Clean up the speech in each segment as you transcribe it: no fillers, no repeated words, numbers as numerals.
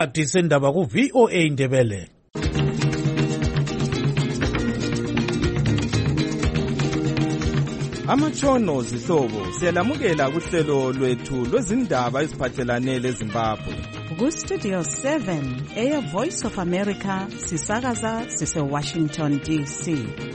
Ati sendaba ku VOA Ndebele. Amatshono zihlobo siyalamukela kuhlelo lwethu lwezindaba eziphathelane leZimbabwe. Ku Studio 7 Air Voice of America sisakaza sise Washington DC.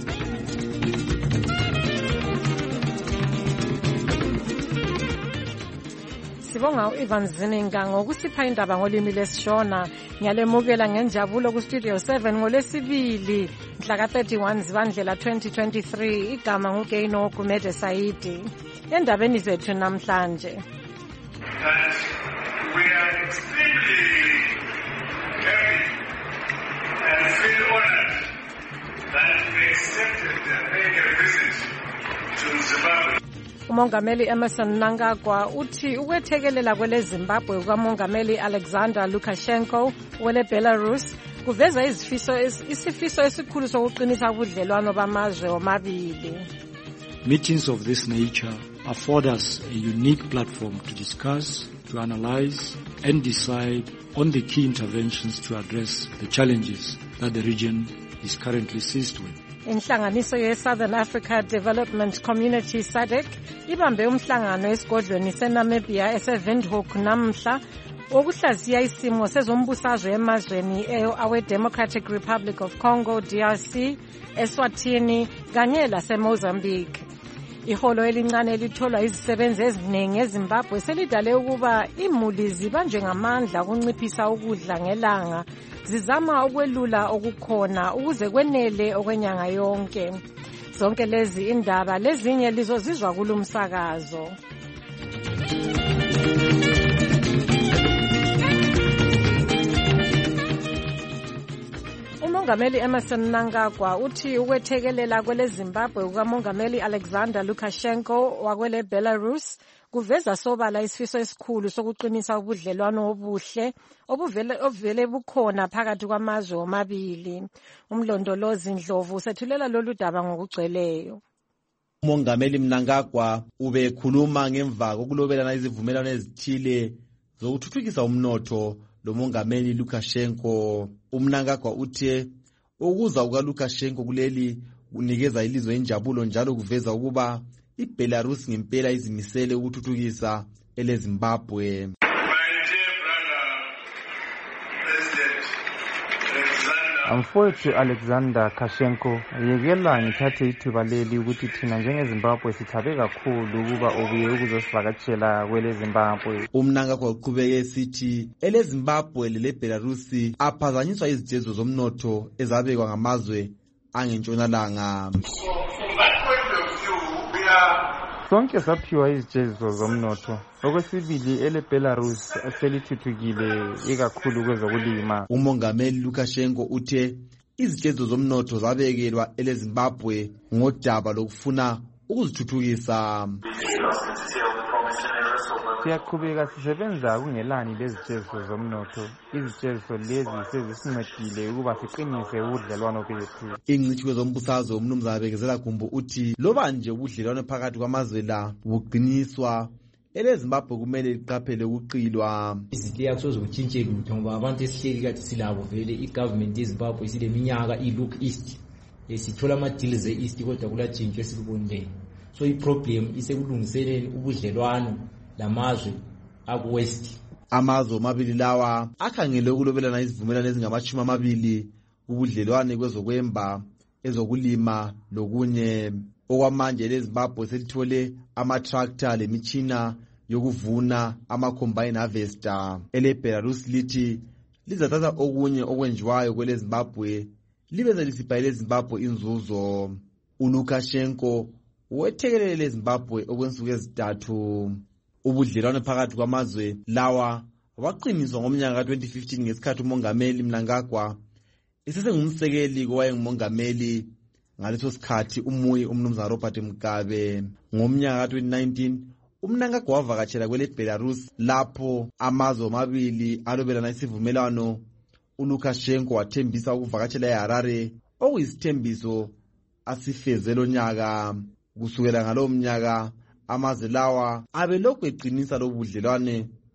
Sibonga uIvan Zininga ngokusipha indaba ngolimi lesishona. Ngiyalemukela ngenjabulo ku Studio 7 ngolesibili mhla ka 31 Zibandlela 2023. Igama nguGeino Gumede Saidi. Endabeni zethu namhlanje. We are extremely happy and feel honored that we accepted paying a visit to Zimbabwe. Umongameli Emmerson Mnangagwa uthi ukwethekelela kwele Zimbabwe kukamongameli Alexander Lukashenko wele Belarus kuveza isifiso esikhulu sokuqinisa ubudlelwano bamazwe omabili. Meetings of this nature afford us a unique platform to discuss, to analyze and decide on the key interventions to address the challenges that the region is currently seized with. Inhlanganiso ye-Southern Africa Development Community SADC ibambe umhlangano esigodlweni seNamibia ese-Windhoek namhla wokuhlaziya isimo sezombusazwe emazweni awe-Democratic Republic of Congo, DRC, eSwatini kanye laseMozambique. Iholo elincane elitholwa izisebenzi eziningi eZimbabwe selidale ukuba imuli zibanjwe ngamandla ukunciphisa ukudla ngelanga zizama ukwelula okukhona ukuze kwenele okwenyanga yonke. Zonke lezi indaba lezinye lizozizwa kulumsakazo. Umongameli Emmerson Mnangagwa uthi ukwethekelela kwele Zimbabwe kukamongameli Alexander Lukashenko wakwele Belarus kuveza sobala isifiso esikhulu sokuqinisa ubudlelwano obuhle obuvele bukhona phakathi kwamazwe omabili. Umlondolozi Ndlovu sethulela lolu daba ngokugcweleyo. Umongameli Mnangagwa ubekhuluma ngemva kokulobelana izivumelwano ezithile zokuthuthukisa umnotho lomongameli Lukashenko. Mnangagwa uthe ukuza kukaLukashenko kuleli kunikeza ilizwe injabulo njalo kuveza ukuba iBelarus ngempela izimisele ukuthuthukisa eleZimbabwe. Mfowethu Alexander Lukashenko, yekela ngithathe ithuba leli ukuthi thina njengeZimbabwe sithabe kakhulu ukuba ubuye ukuzosivakatshela kwele Zimbabwe. Mnangagwa uqhubeke sithi eleZimbabwe leBelarus aphazanyiswa izijezo zomnotho ezabekwa ngamazwe angentshonalanga. Sonke saphiwa izijezo zomnotho. Okwesibili eleBelarus selithuthukile ikakhulu kwezokulima. Umongameli Lukashenko uthe izijezo zomnotho zabekelwa eleZimbabwe ngodaba lokufuna ukuzithuthukisa. Siyaqhubeka sisebenza kungelani lezijezo zomnotho. Izijezo lezi sezisincedile ukuba siqinise ubudlelwano bethu. Ingcitshi kwezombusazwe uMnumzana Bekezela Gumbu uthi loba nje ubudlelwano phakathi kwamazwe la buqiniswa eleZimbabwe kumele liqaphele ukuqilwa. Izinto akusoze kutshintshe lutho ngoba abantu esihleli kade silabo vele igovernment yeZimbabwe sileminyaka ilook east. Sithola ama-deals e-east kodwa kulatshintshwe esikubonile. So iproblem isekulungiseleni ubudlelwano lamazwe akuwest. Amazwe omabili lawa akhangele ukulobelana izivumelwano ezingama-20 ubudlelwane kwezokwemba, ezokulima lokunye. Okwamanje leZimbabwe selithole ama-tractor lemitshina yokuvuna ama-combine harvester. EleBelarus lithi lizathatha okunye okwenziwayo kweleZimbabwe libe selisipha eleZimbabwe inzuzo. uLukashenko wethekelele leZimbabwe okwensuku ezithathu. Ubudlelwano phakathi kwamazwe lawa waqiniswa ngomnyaka ka-2015 ngesikhathi umongameli Mnangagwa esesengumsekeli kowayengumongameli ngaleso sikhathi umuyi uMnumzana Robert Mugabe. Ngomnyaka ka-2019 uMnangagwa wavakatshela kweleBelarus lapho amazwe omabili alobelana isivumelwano. uLukashenko wathembisa ukuvakatshela eHarare okuyisithembiso asifeze lo nyaka. Kusukela ngalowo mnyaka amazwe lawa abelokhu eqinisa lo budlelwane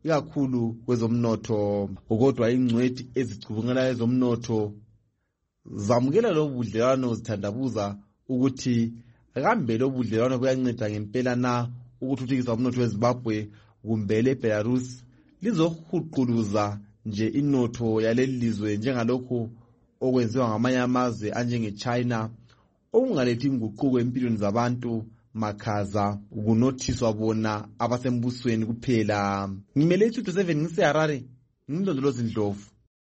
ikakhulu kwezomnotho. Kodwa ingcwethi ezicubungela ezomnotho zamukela lo budlelwano zithandabuza ukuthi kambe lo budlelwano buyanceda ngempela na ukuthuthukisa umnotho weZimbabwe kumbe leBelarus lizohuquluza nje inotho yaleli lizwe njengalokho okwenziwa ngamanye amazwe anjengeChina okungalethi inguquko empilweni zabantu makhaza ukunothiswa bona abasembusweni kuphela. Ngimele iStudio 7 ngiseHarare, ngimlondolozi Ndlovu.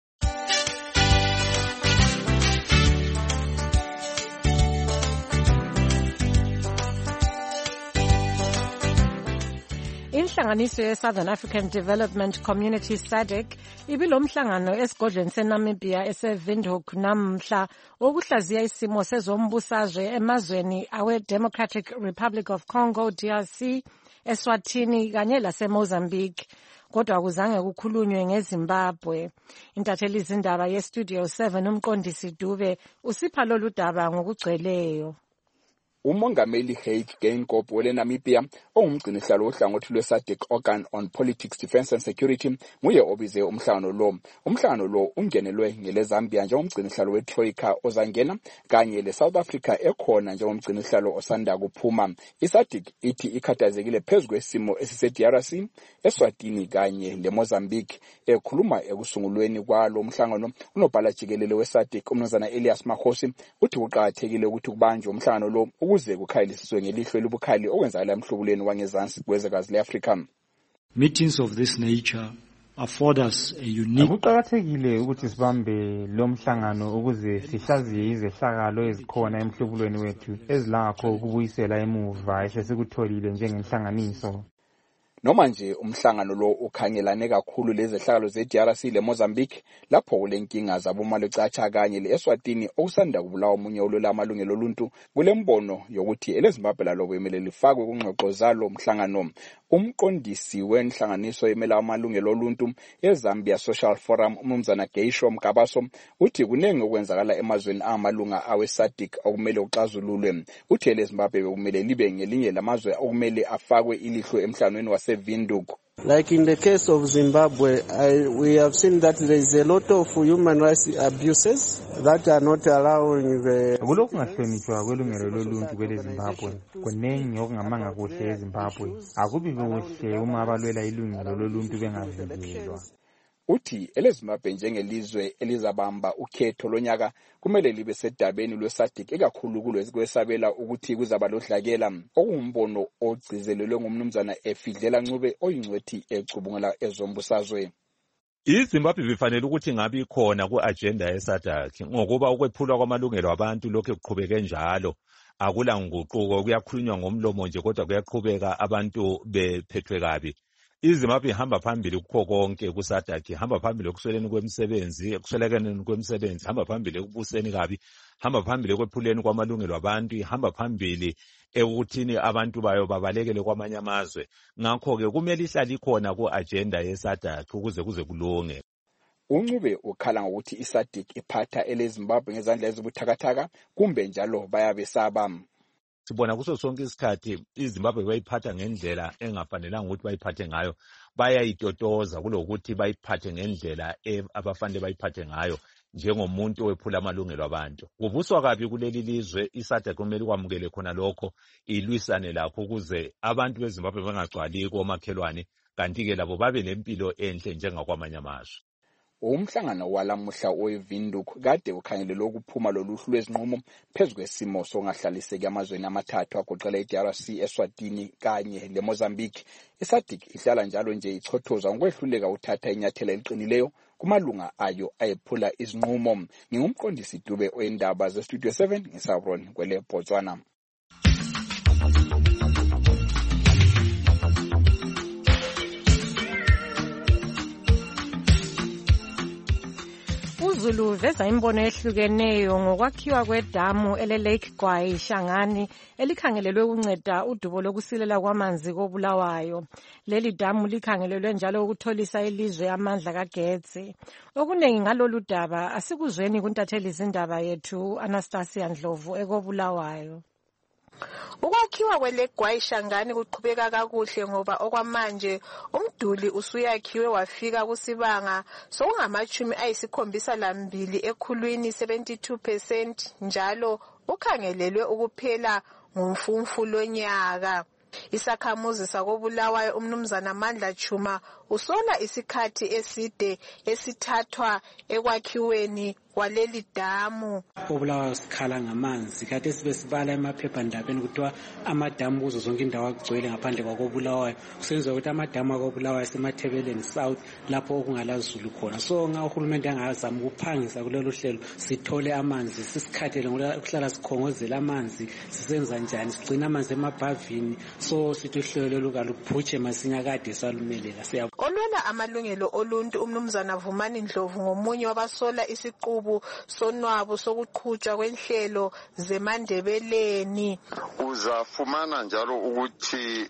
Inhlanganiso ye-Southern African Development Community SADC ibilomhlangano esigodlweni seNamibia eseWindhoek namhla okuhlaziya isimo sezombusazwe emazweni awe-Democratic Republic of Congo DRC, eSwatini kanye laseMozambique. Kodwa kuzange kukhulunywe ngeZimbabwe. Intatheli izindaba yeStudio 7 umqondisi Dube usipha lolu daba ngokugcweleyo. Umongameli Hage Geingob weNamibia ongumgcinisihlalo wohlangothi lwe-SADC Organ on Politics, Defence and Security nguye obize umhlangano lo. Umhlangano lo ungenelwe ngeleZambia njengomgcinisihlalo weTroika ozangena kanye leSouth Africa ekhona njengomgcinisihlalo osanda kuphuma. iSADC ithi ikhathazekile phezu kwesimo esise-DRC, eSwatini kanye leMozambique. Ekhuluma ekusungulweni kwalo mhlangano, unobhala jikelele weSADC uMnumzana Elias Makhosi uthi kuqakathekile ukuthi kubanjwe umhlangano lo ukuze kukhayilisiswe ngelihlo elibukhali okwenzakala emhlubulweni wangezansi kwezwekazi le-Afrika. Meetings of this nature afford us a unique. Kuqakathekile ukuthi sibambe lo mhlangano ukuze sihlaziye izehlakalo ezikhona emhlubulweni wethu ezilakho ukubuyisela emuva esesikutholile njengenhlanganiso. Noma nje umhlangano lo ukhangelane kakhulu lezehlakalo ze-DRC leMozambique lapho kulenkinga zabomalucatsha kanye le-Eswatini okusanda kubulawa omunye olwela amalungelo oluntu, kulembono yokuthi eleZimbabwe lalo kumele lifakwe kungxoxo zalo mhlangano. Umqondisi wenhlanganiso emela amalungelo oluntu eZambia Social Forum uMnumzana Geisho Mkabaso uthi kunenge okwenzakala emazweni amalunga awe-SADC okumele uxazululwe. Uthi eleZimbabwe kumele libe ngelinye lamazwe okumele afakwe ilihlo emhlanganweni waseWindhoek. Like in the case of Zimbabwe, we have seen that there is a lot of human rights abuses that are not allowing the... Kulokhu ngahlonitshwa kwelungelo loluntu kweleZimbabwe. Kunengi okungamanga kuhle eZimbabwe. Akubi kuhle uma abalwela ilungelo loluntu bengavikelwa. Uthi eleZimbabwe njengelizwe elizabamba ukhetho lonyaka kumele libe sedabeni lwe-SADC ekakhulu kulwesabela ukuthi kuzaba lodlakela, okungumbono ogcizelelwe ngumnumzana Efidlela Ncube oyingcwethi ecubungela ezombusazwe. iZimbabwe bifanele ukuthi ngabe ikhona ku-agenda ye-SADC ngokuba ukwephulwa kwamalungelo abantu lokho kuqhubeke njalo. Akula nguquko, kuyakhulunywa ngomlomo nje kodwa kuyaqhubeka abantu bephethwe kabi. iZimbabwe ihamba phambili kukho konke ku-SADC, ihamba phambili ekusweleni kwemisebenzi, ekuswelekeneni kwemisebenzi, ihamba phambili ekubuseni kabi, ihamba phambili ekwephuleni kwamalungelo abantu, ihamba phambili ekuthini abantu bayo babalekele kwamanye amazwe. Ngakho-ke kumele ihlale ikhona ku-agenda ye-SADC ukuze kuze kulunge. uNcube ukhala ngokuthi iSADC iphatha eleZimbabwe ngezandla ezibuthakathaka kumbe njalo bayabesaba. Sibona kuso sonke isikhathi iZimbabwe bayiphatha ngendlela engafanelanga ukuthi bayiphathe ngayo, bayayitotoza kulokuthi bayiphathe ngendlela abafanele bayiphathe ngayo njengomuntu owephula amalungelo abantu. Kubuswa kabi kuleli lizwe, iSADC kumele kwamukele khona lokho, ilwisane lakho ukuze abantu beZimbabwe bangagcwali komakhelwane kanti-ke labo babe lempilo enhle njengakwamanye amazwe. Umhlangano walamuhla oweWindhoek kade ukhangelelwe ukuphuma loluhlu lwezinqumo phezu kwesimo songahlaliseki amazweni amathathu agoqela iDRC, eSwatini kanye leMozambique. iSADC ihlala njalo nje ichothoza ngokwehluleka uthatha inyathela eliqinileyo kumalunga ayo ayephula izinqumo. Ngingumqondisi Dube oyindaba zeStudio 7 ngeSavron kwele Botswana. uZulu veza imbono ehlukeneyo ngokwakhiwa kwedamu ele-Lake Gwai Shangani elikhangelelwe ukunceda udubo lokusilela kwamanzi koBulawayo. Leli damu likhangelelwe njalo ukutholisa ilizwe amandla kagetsi. Okuningi ngalolu daba asikuzweni kuntatheli izindaba yethu Anastasia Ndlovu ekoBulawayo. Ukwakhiwa kweLegwayi Shangani kuqhubeka kakuhle ngoba okwamanje umduli usuyakhiwe wafika kusibanga sokungama-72 ekhulwini 72% njalo ukhangelelwe ukuphela ngomfumfu lonyaka. Isakhamuzi sakobulawayo umnumzana Mandla Chuma usola isikhathi eside esithathwa ekwakhiweni kwaleli damu. Obulawayo sikhala ngamanzi kade sibe sibala emaphephandabeni kuthiwa amadamu kuzo zonke indawo agcwele ngaphandle kwakobulawayo kusenziwa ukuthi amadamu akobulawayo asemathebeleni south lapho okungalazulu khona. So uhulumende angazama ukuphangisa kulelo hlelo sithole amanzi sisikhathele ngokuhlala sikhongozela amanzi sisenza njani sigcina amanzi emabhavini. So sithi uhlelo lukaluphutshe masinya kade salumelela. Olwela amalungelo oluntu umnumzana Vumani Ndlovu ngomunye wabasola isiqubu sonwabo sokuqhutshwa kwenhlelo zeMandebeleni. Uzafumana njalo ukuthi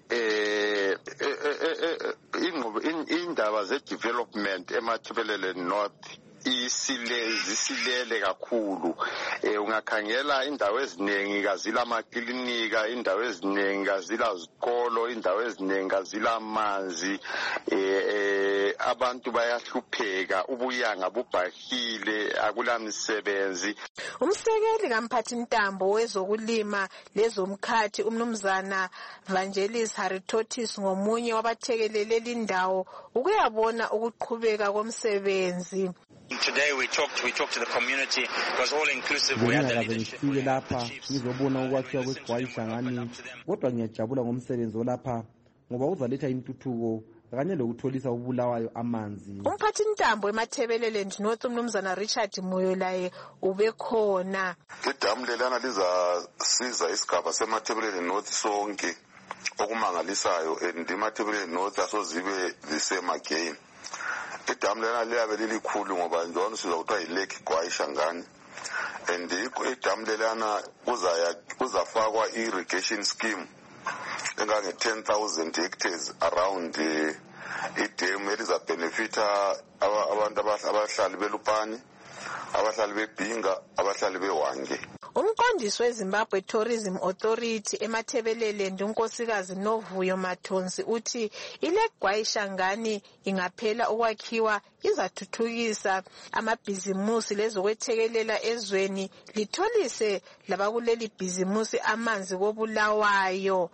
indaba ze-development eMathebelele North zisilele kakhulu. Ungakhangela indawo eziningi kazila amaklinika, indawo eziningi kazila zikolo, indawo eziningi kazila amanzi. Abantu bayahlupheka, ubuyanga bubhahile, akula misebenzi. Umsekeli kaMphathintambo wezokulima lezomkhathi umnumzana Vangelis Haritotis ngomunye wabathekelele lindawo ukuyabona ukuqhubeka komsebenzi. Today we talked to the community. It was all inclusive. We had the leadership. Lapha ngizobona ukwakhiwa kweGwayi Shangani kodwa ngiyajabula ngomsebenzi olapha ngoba uzaletha intuthuko kanye lokutholisa ubulawayo amanzi. Umphathintambo eMathebelele North umnumzana Richard Moyo laye ubekhona. Idamu lelana lizasiza isigaba seMathebelele North sonke okumangalisayo and iMathebelele North asozibe zisemagain. Idamu lena liyabe lilikhulu ngoba njalo siza kuthiwa yiLake Gwayi Shangani and idamu lelana kuzafakwa irrigation scheme engange 10,000 hectares around idam elizabenefita abantu abahlali beLupane, abahlali beBhinga, abahlali beWange. Umqondisi weZimbabwe Tourism Authority eMathebelele uNkosikazi Novuyo Mathonsi uthi iLegwayi Shangani ingaphela ukwakhiwa izathuthukisa amabhizimusi lezokwethekelela ezweni litholise labakuleli bhizimusi amanzi kobulawayo.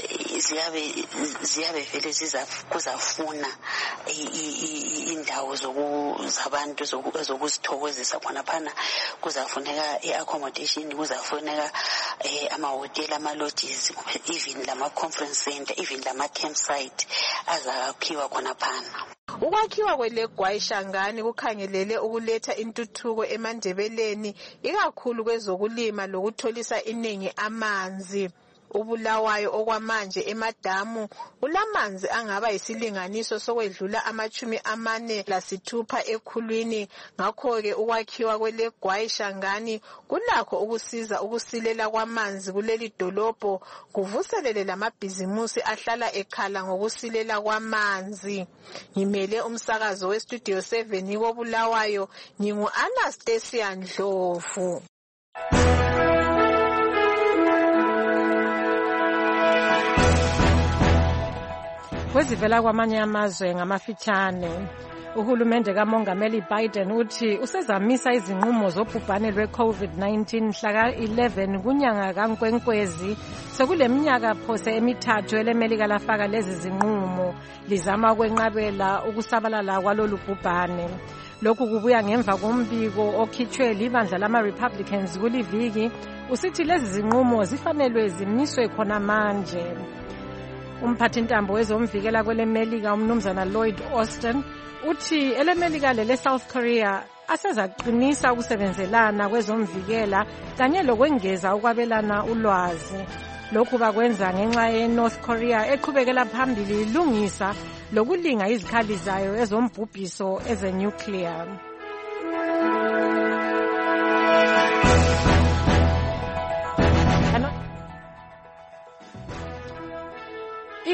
Ziyabe vele kuzafuna indawo zabantu zokuzithokozisa khonaphana kuzafuneka i-accommodation kuzafuneka amahotela ama-lodges even lama-conference center even lama-campsite azakhiwa khonaphana. Ukwakhiwa kweLegwayi Shangani kukhangelele ukuletha intuthuko eMandebeleni ikakhulu kwezokulima lokutholisa iningi amanzi. Ubulawayo okwamanje emadamu ulamanzi angaba yisilinganiso sokwedlula 46 ekhulwini. Ngakho-ke ukwakhiwa kweLegwayi Shangani kulakho ukusiza ukusilela kwamanzi kuleli dolobho kuvuselele lamabhizimusi ahlala ekhala ngokusilela kwamanzi. Ngimele umsakazo weStudio 7 kobulawayo ngingu-Anastasia Ndlovu. Kwezivela kwamanye amazwe ngamafitshane, uhulumende kaMongameli Biden uthi usezamisa izinqumo zobhubhane lwe-COVID-19 mhla ka-11 kunyanga kaNkwenkwezi. Sekuleminyaka phose emithathu elemelika lafaka lezi zinqumo lizama ukwenqabela ukusabalala kwalolu bhubhane. Lokhu kubuya ngemva kombiko okhitshwe libandla lama-Republicans kuliviki usithi lezi zinqumo zifanelwe zimiswe khona manje. Umphathintambo wezomvikela kwelemelika umnumzana Lloyd Austin uthi elemelika lele-South Korea asezaqinisa ukusebenzelana kwezomvikela kanye lokwengeza ukwabelana ulwazi. Lokhu bakwenza ngenxa ye-North Korea eqhubekela phambili ilungisa lokulinga izikhali zayo ezombhubhiso ezenuclear.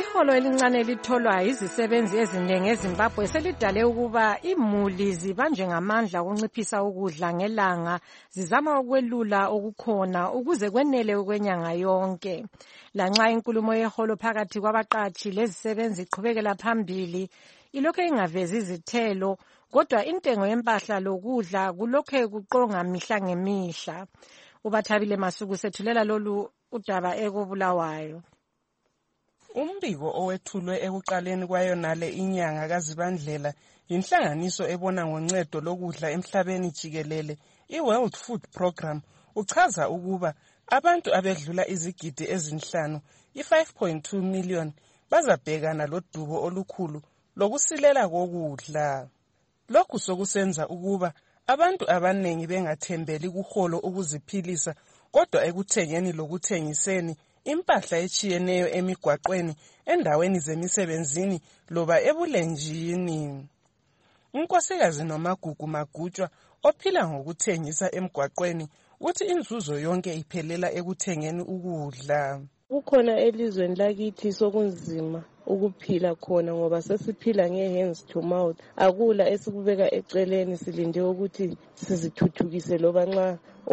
Iholo elincane litholwa izisebenzi eziningi eZimbabwe selidale ukuba imuli zibanjwe ngamandla ukunciphisa ukudla ngelanga zizama ukwelula okukhona ukuze kwenele ukwenyanga yonke. Lanxa inkulumo yeholo phakathi kwabaqatshi lezisebenzi iqhubekela phambili ilokho ingavezi izithelo, kodwa intengo yempahla lokudla kulokho kuqonga mihla ngemihla. uBathabile Masuku sethulela lolu udaba ekobulawayo. Umbiko owethulwe ekuqaleni kwayonale inyanga kaZibandlela yinhlanganiso ebona ngoncedo lokudla emhlabeni jikelele iWorld Food Programme uchaza ukuba abantu abedlula izigidi ezinhlanu i5.2 million bazabhekana lodubo olukhulu lokusilela kokudla. Lokhu sokusenza ukuba abantu abanengi bengathembeli kuholo ukuziphilisa kodwa ekuthengeni lokuthengiseni impahla echiyeneyo emigwaqweni endaweni zemisebenzini loba ebulenjini. Unkosikazi Nomagugu Magutshwa ophila ngokuthengisa emgwaqweni uthi inzuzo yonke iphelela ekuthengeni ukudla. Kukhona elizweni lakithi sokunzima ukuphila khona ngoba sesiphila nge-hands to mouth. Akula esikubeka eceleni silinde ukuthi sizithuthukise loba nxa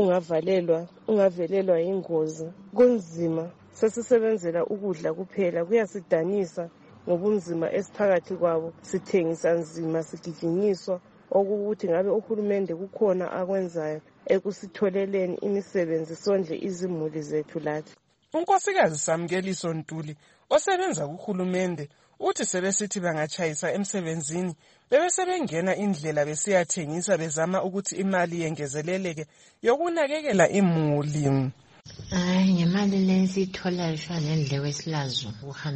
ungavelelwa ingozi. Kunzima, sesisebenzela ukudla kuphela. Kuyasidanisa ngobunzima esiphakathi kwabo, sithengisa nzima, sigijinyiswa okuthi ngabe uhulumende kukhona akwenzayo ekusitholeleni imisebenzi sondle izimuli zethu lathi. Unkosikazi Samkeliso Ntuli osebenza kuhulumende uthi sebesithi bangachayisa emsebenzini bebesebengena indlela besiyathengisa bezama ukuthi imali yengezeleleke yokunakekela imuli. Ngemali lesiyitholayo shwa nendleko esilazo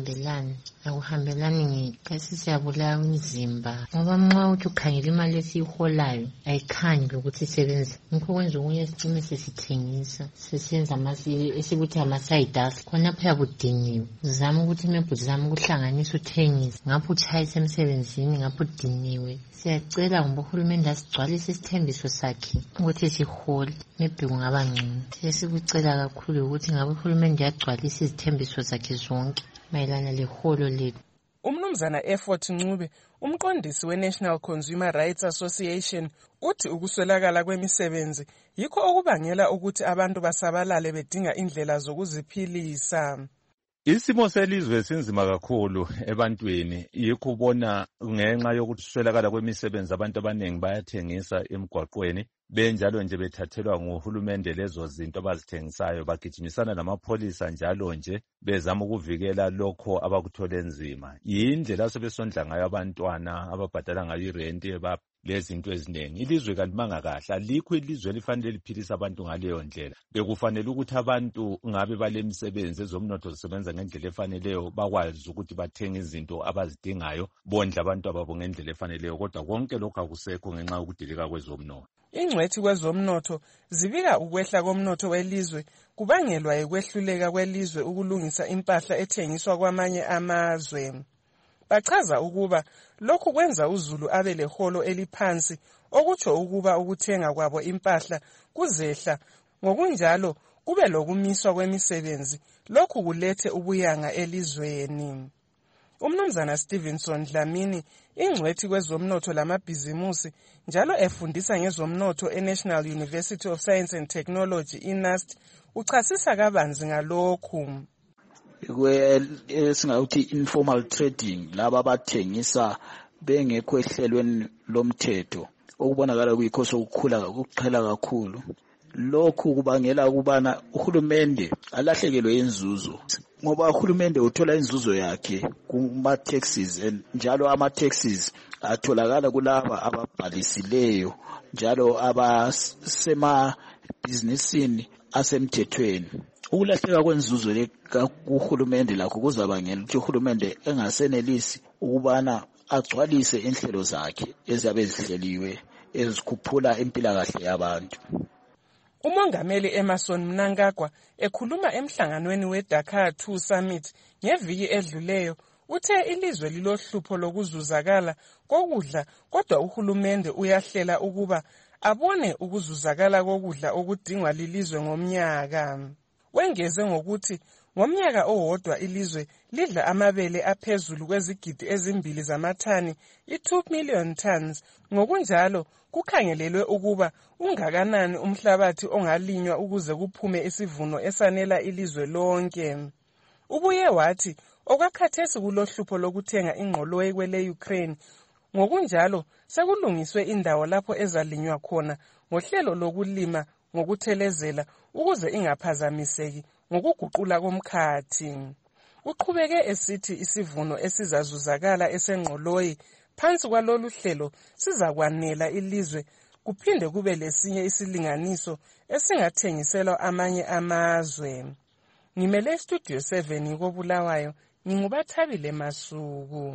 akuhambelani ngekhathi siyabulawa umzimba ngoba nxa uthi ukhangela imali esiyiholayo ayikhanyi ukuthi isebenze. Ngikho kwenza okunye sicime sesithengisa sesenza esikuthi ama-side hustle khonapho yakudiniwe zama ukuthi maybe uzama ukuhlanganisa uthengise ngapho utshayisa emsebenzini ngapho udiniwe. Siyacela ngoba uhulumende asigcwalise isithembiso sakhe ukuthi sihole maybe kungaba ngcono. Sesikucela kakhulu ukuthi ngabe uhulumende yagcwalisa izithembiso zakhe zonke mayelana leholo lethu. Umnumzana Effort Ncube umqondisi we-National Consumer Rights Association uthi ukuswelakala kwemisebenzi yikho okubangela ukuthi abantu basabalale bedinga indlela zokuziphilisa. Isimo selizwe sinzima kakhulu ebantwini yikho ubona ngenxa yokuswelakala kwemisebenzi abantu abanengi bayathengisa emgwaqweni benjalo nje bethathelwa nguhulumende lezo zinto abazithengisayo bagijimisana namapholisa njalo nje bezama ukuvikela lokho abakuthole nzima. Yindlela sebesondla ngayo abantwana ababhadala ngayo irenti lezinto eziningi. Ilizwe kalimanga kahle, alikho ilizwe lifanele liphilisa abantu ngaleyo ndlela. Bekufanele ukuthi abantu ngabe balemisebenzi ezomnotho zisebenza ngendlela efaneleyo bakwazi ukuthi bathenga izinto abazidingayo bondla abantu ababo ngendlela efaneleyo, kodwa konke lokho akusekho ngenxa yokudilika kwezomnotho. Ingcwethi kwezomnotho zibika ukwehla komnotho welizwe kubangelwa yikwehluleka kwelizwe ukulungisa impahla ethengiswa kwamanye amazwe. Bachaza ukuba lokhu kwenza uZulu abe leholo eliphansi okutsho ukuba ukuthenga kwabo impahla kuzehla, ngokunjalo kube lokumiswa kwemisebenzi lokhu kulethe ubuyanga elizweni. Umnumzana Stevenson Dlamini ingcwethi kwezomnotho lamabhizimusi njalo efundisa ngezomnotho eNational University of Science and Technology iNUST uchasisa kabanzi ngalokhu. Singawuthi informal trading laba abathengisa bengekho ehlelweni lomthetho okubonakala kuyikho sokukhula ukuqhela kakhulu. Lokhu kubangela ukubana uhulumende alahlekelwe inzuzo ngoba uhulumende uthola inzuzo yakhe kuma taxes njalo ama taxes atholakala kulaba ababhalisileyo njalo abasema businessini asemthethweni. Ukulahleka kwenzuzo kuhulumende lakho kuzabangela ukuthi uhulumende engasenelisi ukubana agcwalise inhlelo zakhe ezabe zihleliwe ezikhuphula impilakahle yabantu. Umongameli Emerson Mnangagwa ekhuluma emhlanganweni weDakar 2 Summit ngeviki edluleyo uthe ilizwe lilohlupho lokuzuzakala kokudla kodwa uhulumende uyahlela ukuba abone ukuzuzakala kokudla okudingwa lilizwe ngomnyaka. Wengeze ngokuthi Ngomnyaka owodwa ilizwe lidla amabele aphezulu kwezigidi ezimbili zamathani, i-2 million tons. Ngokunjalo kukhangelelwe ukuba ungakanani umhlabathi ongalinywa ukuze kuphume isivuno esanela ilizwe lonke. Ubuye wathi okwakhathesi kulohlupho lokuthenga ingqoloyi kwele Ukraine. Ngokunjalo sekulungiswe indawo lapho ezalinywa khona ngohlelo lokulima ngokuthelezela ukuze ingaphazamiseki ngokuguqula komkhathi. Uqhubeke esithi isivuno esizazuzakala esengqoloyi phansi kwalolu hlelo sizakwanela ilizwe kuphinde kube lesinye isilinganiso esingathengiselwa amanye amazwe. Ngimele Studio 7 koBulawayo, nginguBathabile Masuku.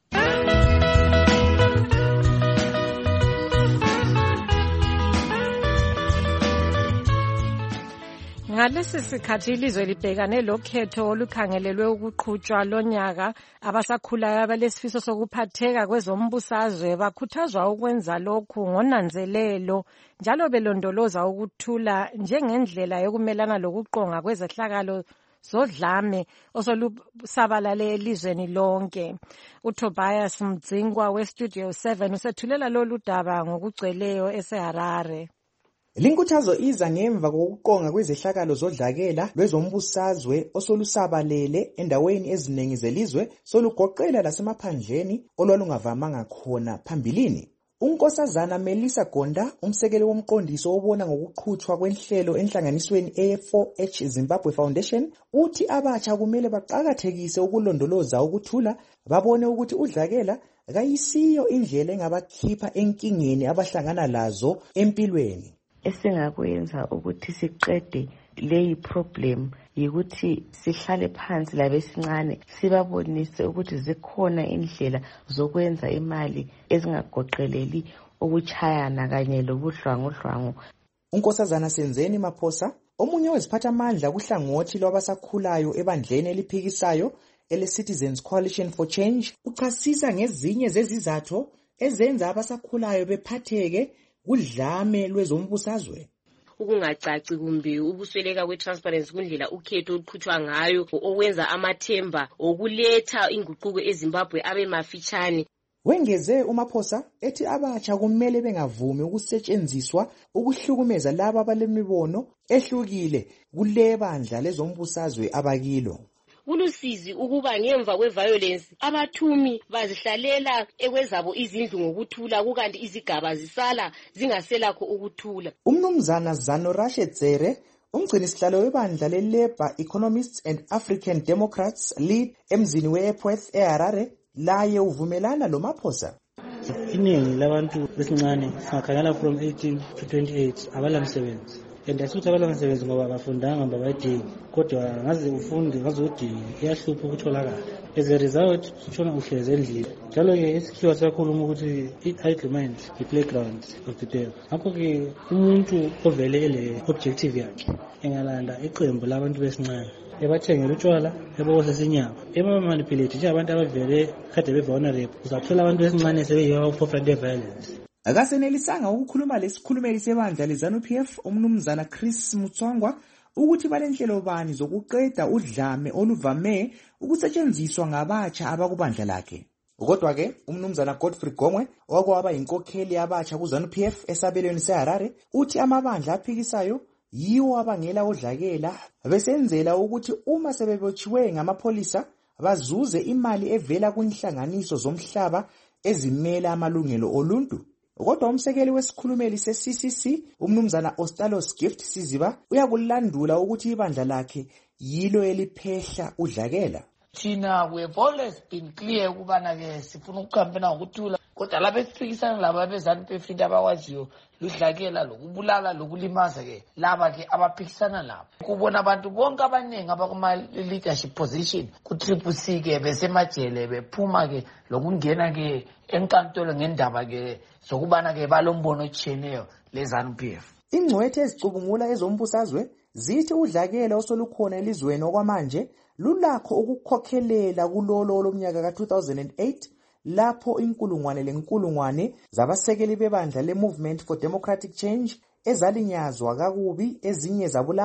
Ngalesi sikhathi ilizwe libhekane lokhetho olukhangelelwe ukuqhutshwa lonyaka, abasakhulayo abalesifiso sokuphatheka kwezombusazwe bakhuthazwa ukwenza lokhu ngonanzelelo njalo belondoloza ukuthula njengendlela yokumelana lokuqonga kwezehlakalo zodlame osolusabalale elizweni lonke. uTobias Mdzingwa weStudio 7 usethulela lolu daba ngokugcweleyo eseHarare. Linkuthazo iza ngemva kokuqonga kwezehlakalo zodlakela lwezombusazwe osolusabalele endaweni eziningi zelizwe solugoqela lasemaphandleni olwalungavamanga khona phambilini. UNkosazana Melissa Gonda, umsekeli womqondiso obona ngokuqhutshwa kwenhlelo enhlanganisweni A4H Zimbabwe Foundation, uthi abatsha kumele baqakathekise ukulondoloza ukuthula, babone ukuthi udlakela kayisiyo indlela engabakhipha enkingeni abahlangana lazo empilweni. Esingakwenza ukuthi siqede leyi problem yikuthi sihlale phansi labesincane sibabonise ukuthi zikhona indlela zokwenza imali ezingagoqeleli ukuchayana kanye lobuhlwangu. uNkosazana Senzeni Maphosa, omunye weziphathamandla kuhlangothi lwabasakhulayo ebandleni eliphikisayo ele-Citizens Coalition for Change, uchasisa ngezinye zezizathu ezenza abasakhulayo bephatheke kudlame lwezombusazwe. Ukungacaci kumbe ubusweleka kwe-transparency kundlela ukhetho oluqhutshwa ngayo okwenza amathemba okuletha inguquko eZimbabwe abe mafitshane. Wengeze uMaphosa ethi abatsha kumele bengavumi ukusetshenziswa ukuhlukumeza laba abalemibono ehlukile kule bandla lezombusazwe abakilo. Kulusizi ukuba ngemva kwe-violence abathumi bazihlalela ekwezabo izindlu ngokuthula kukanti izigaba zisala zingaselakho ukuthula. Umnumzana Zanorashe Dzere, umgcinisihlalo webandla le-Labour Economists and African Democrats lead emzini we-Epworth eHarare, laye uvumelana lo Maphosa. Iningi labantu besincane singakhangela from 18 to 28 abalamsebenzi. And asuthi abalamsebenzi ngoba abafundanga babadingi kodwa ngaze ufunde ngaze udinge iyahlupha ukutholakala. As a result utshona uhlezi endlini. Njalo ke isikhiwa siyakhuluma ukuthi i-idle mind i-playground of the devil. Ngakho ke umuntu ovele ele objective yakhe engalanda iqembu labantu besincane ebathengela utshwala ebose inyama ebamanipulate nje abantu abavele kade be-vulnerable. Uzathola abantu besincane sebeyiwa ukufofana violence. Akasenelisanga ukukhuluma lesikhulumeli sebandla leZANU-PF umnumzana Chris Mutswangwa ukuthi balenhlelo bani zokuqeda udlame oluvame ukusetshenziswa ngabatsha abakubandla lakhe. Kodwa ke umnumzana Godfrey Gomwe okwaba inkokheli yabatsha kuZANU-PF esabelweni seHarare uthi amabandla aphikisayo yiwo abangela udlakela besenzela ukuthi uma sebebotshiwe ngamapholisa bazuze imali evela kunhlanganiso zomhlaba ezimela amalungelo oluntu. Kodwa umsekeli wesikhulumeli se-CCC umnumzana Ostalos Gift Siziba uyakulandula ukuthi ibandla lakhe yilo eliphehla udlakela. Thina we have always been clear ukubana ke sifuna ukukampena ngokuthula kodwa lapha esifikisana laba beZANU-PF into abakwaziyo ludlakela lokubulala lokulimaza ke laba ke abaphikisana labo. Kubona abantu bonke abaningi abakuma leadership position ku-CCC ke besemajele bephuma ke lokungena ke enkantolo ngendaba ke zokubana ke balombono otshiyeneyo leZANU-PF. Ingcwethe ezicubungula ezombusazwe zithi udlakela osolukhona elizweni okwamanje lulakho ukukhokhelela kulolo lomnyaka ka-2008 lapho inkulungwane zabasekeli bebandla le-Movement for Democratic Change ezalinyazwa kakubi, ezinye zabulawa,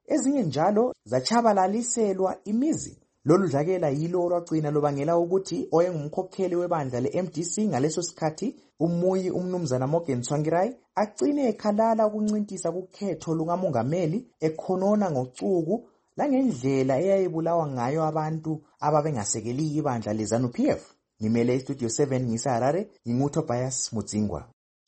ezinye njalo zachabalaliselwa imizi. Lolu dlakela yilo olwagcina lubangela ukuthi oyengumkhokheli webandla le-MDC ngaleso sikhathi umuyi umnumzana Morgan Tsvangirai agcine ekhalala ukuncintisa kukhetho lukamongameli ekhonona ngocuku langendlela eyayibulawa ngayo abantu ababengasekeli ibandla leZANU-PF. Ngimele iStudio 7 ngiseHarare, nginguTobias Mudzingwa.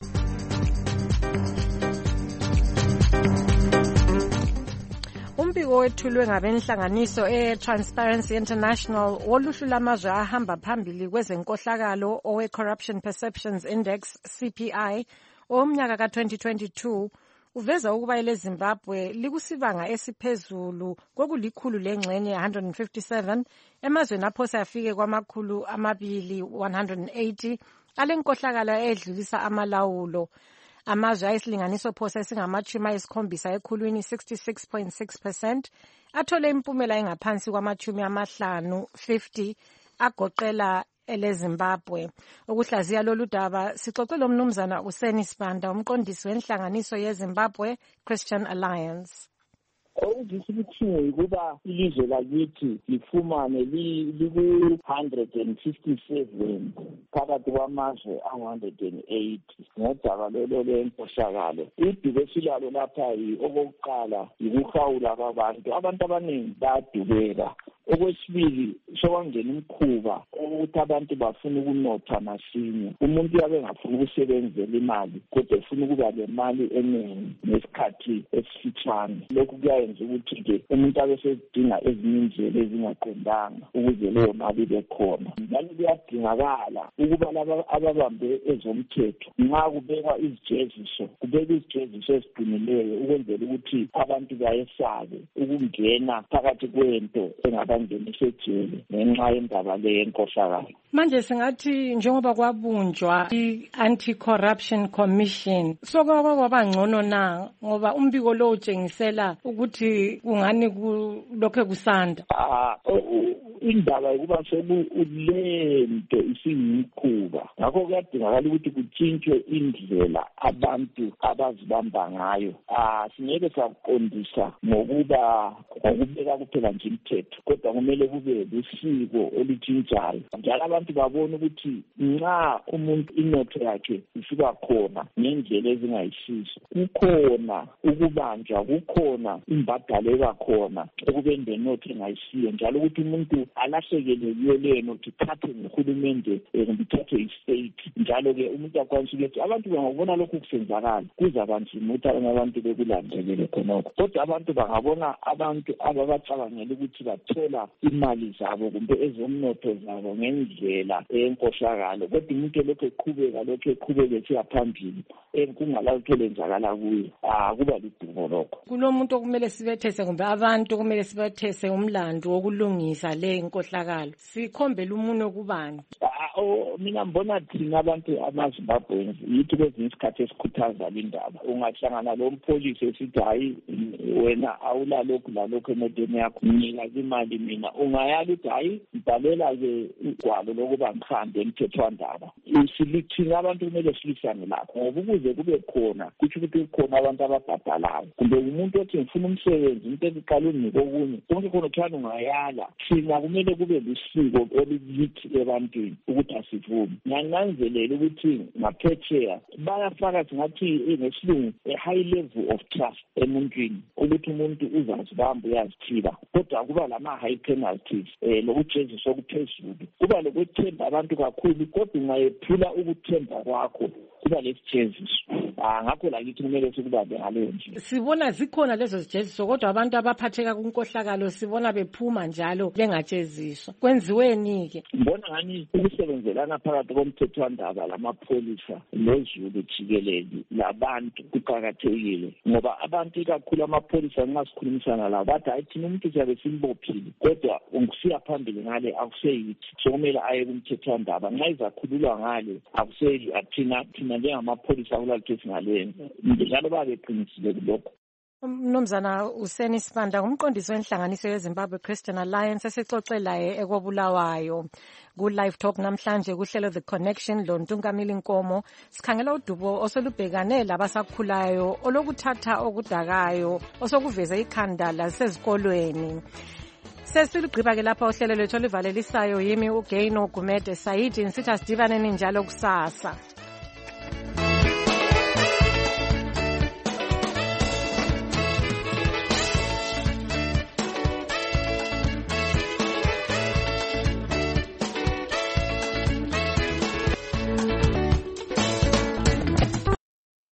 Umbiko wethulwe ngabenhlanganiso e-Transparency International woluhlu lamazwe ahamba phambili kwezenkohlakalo owe-Corruption Perceptions Index CPI omnyaka ka-2022 uveza ukuba eleZimbabwe likusibanga esiphezulu kwekulikhulu lengxenye 157 emazweni aphosa afike kwamakhulu 280 alenkohlakalo edlulisa amalawulo. Amazwe ayisilinganiso phosa esingamachumi ayisikhombisa ekhulwini 66.6% athole impumela engaphansi kwamachumi 50 agoqela eleZimbabwe. Ukuhlaziya lolu daba sixoxe lomnumzana uSeni Sibanda, umqondisi wenhlanganiso yeZimbabwe Christian Alliance. Okudisibithinga ukuba ilizwe lakithi lifumane liku-157 phakathi kwamazwe angu-180 ngodaba lolo lwenkohlakalo. Idubo esilalo lapha okokuqala yikuhawula kwabantu. Abantu abaningi bayadubeka. Okwesibili sokwangena umkhuba ukuthi abantu bafuna ukunotha masinya. Umuntu yabe ngafuna ukusebenzela imali kodwa efuna ukuba lemali eningi nesikhathi esifitshane. Lokhu kuyayenza ukuthi umuntu abe sedinga ezinye indlela ezingaqondanga ukuze leyo mali ibe khona. Njalo kuyadingakala ukuba laba ababambe ezomthetho nxa kubekwa izijeziso eziqinileyo ukwenzela ukuthi abantu bayesabe ukungena phakathi kwento engabangenisa ejele ngenxa yendaba le yenkohlakalo. Manje singathi njengoba kwabunjwa i-Anti-Corruption Commission sokwabangcono na ngoba umbiko lo utshengisela ukuthi kungani kulokho kusanda. Indaba yokuba sekulento isiyimkhuba. Ngakho kuyadingakala ukuthi kutshintshwe indlela abantu abazibamba ngayo. Singeke saqondisa ngokubeka kuphela nje imithetho, kodwa kumele kube lusiko olutshintshayo. Njalo abantu babone ukuthi nxa umuntu inotho yakhe isuka khona ngendlela ezingayisiso, kukhona ukubanjwa, kukhona imbadalo ebakhona ekubeni lenotho engayisiyo, njalo ukuthi umuntu alahlekele leyo nothi thathe nguhulumende ngithathe istate. Njalo-ke umuntu akwanisa ukuthi abantu bangabona lokhu kusenzakala kuzaba nzima ukuthi abantu bekulandelele khonokho. Kodwa abantu bangabona abantu ababacabangela ukuthi bathola imali zabo kumbe ezomnotho zabo ngendlela yenkohlakalo, kodwa umuntu lokhu eqhubeka esiya phambili kungalalutho lenzakala kuye, kuba lidumo lokho. Kulomuntu okumele sibethese kumbe abantu kumele sibethese umlando wokulungisa le inkohlakalo, sikhombele umuno kubani? Mina mbona thina abantu amaZimbabweans yithi kwezinye isikhathi esikhuthaza indaba. Ungahlangana lo mpholisi esithi hayi wena awulalokhu lalokhu emotweni yakho, nika imali mina. Ungayala ukuthi hayi ngibhalela-ke ugwalo lokuba ngihambe emthethwandaba. Thina abantu kumele silisane lapho ngoba ukuze kube khona kutsho ukuthi kukhona abantu ababhadalayo. Kumbe umuntu othi ngifuna umsebenzi umuntu eziqala unike okunye konke khona thana ungayala. Thina kumele kube lusiko olulithi ebantwini ukuthi asivumi. Ngiyananzelela ukuthi ngaphetsheya bayafaka singathi ngesilungu a-high level of trust emuntwini ukuthi umuntu uzazibamba uyazithiba, kodwa kuba lama-high penalties lokujeziswa okuphezulu, kuba lokuthemba abantu kakhulu, kodwa ungayephula ukuthemba kwakho kuba lesijeziso. Ngakho lakithi kumele sikubambe ngaleyo nje. Sibona zikhona lezo zijeziso kodwa abantu abaphatheka kunkohlakalo sibona bephuma njalo bengajeziswa. Kwenziweni-ke? Mbona ngani ukusebenzelana phakathi komthethwandaba lamapholisa lezulu jikelele labantu kuqakathekile, ngoba abantu ikakhulu amapholisa nxa sikhulumisana labo bathi hayi thina umuntu siyabe simbophile kodwa ungisiya phambili ngale akuseyithi, sokumele aye kumthethwandaba. Nxa izakhululwa ngale akuseyi thina njengamapholisa akulalutho esingalenza, njalo babeqinisile kulokho. Umnumzana Useni Sibanda ngumqondisi wenhlanganiso yeZimbabwe Christian Alliance esixoxelayo ekobulawayo ku-Live Talk namhlanje kuhlelo The Connection lo Ntungamili Nkomo. Sikhangela udubo osolubhekane labasakhulayo olokuthatha okudakayo osokuveza ikhanda lasezikolweni. Sesilugqiba ke lapha uhlelo lethu olivalelisayo yimi uGaino Gumede Saidi nsithi asidibaneni njalo kusasa.